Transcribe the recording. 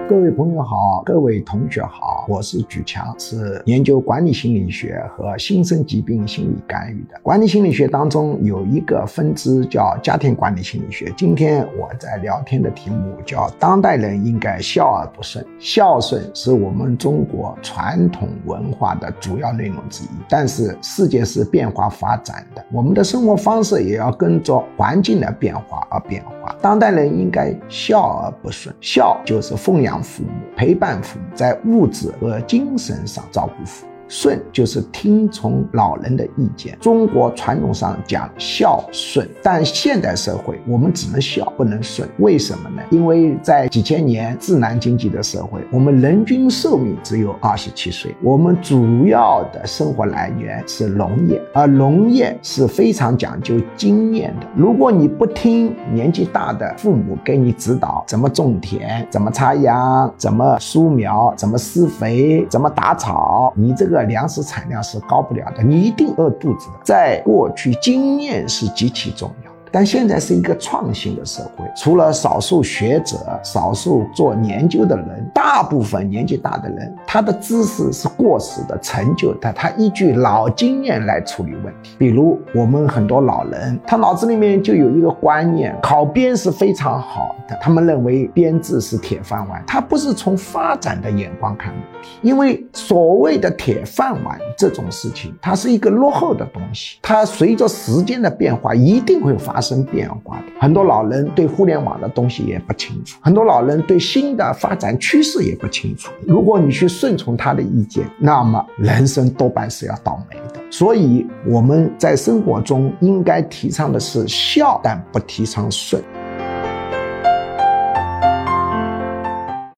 各位朋友好，各位同学好，我是举强，是研究管理心理学和新生疾病心理干预的。管理心理学当中有一个分支叫家庭管理心理学。今天我在聊天的题目叫当代人应该孝而不顺。孝顺是我们中国传统文化的主要内容之一，但是世界是变化发展的，我们的生活方式也要跟着环境的变化而变化。当代人应该孝而不顺。孝就是奉养父母，陪伴父母，在物质和精神上照顾父母。顺就是听从老人的意见。中国传统上讲孝顺，但现代社会我们只能孝不能顺。为什么呢？因为在几千年自然经济的社会，我们人均寿命只有27岁，我们主要的生活来源是农业，而农业是非常讲究经验的。如果你不听年纪大的父母给你指导怎么种田，怎么插秧，怎么疏苗，怎么施肥，怎么打草，你这个粮食产量是高不了的，你一定饿肚子的。在过去，经验是极其重要的，但现在是一个创新的社会，除了少数学者，少数做研究的人，大部分年纪大的人，他的知识是过时的，陈旧的，他依据老经验来处理问题。比如我们很多老人，他脑子里面就有一个观念，考编是非常好的，他们认为编制是铁饭碗，他不是从发展的眼光看问题。因为所谓的铁饭碗这种事情，它是一个落后的东西，它随着时间的变化一定会发生变化的。很多老人对互联网的东西也不清楚，很多老人对新的发展趋势也不清楚。如果你去顺从他的意见，那么人生多半是要倒霉的。所以我们在生活中应该提倡的是孝，但不提倡顺。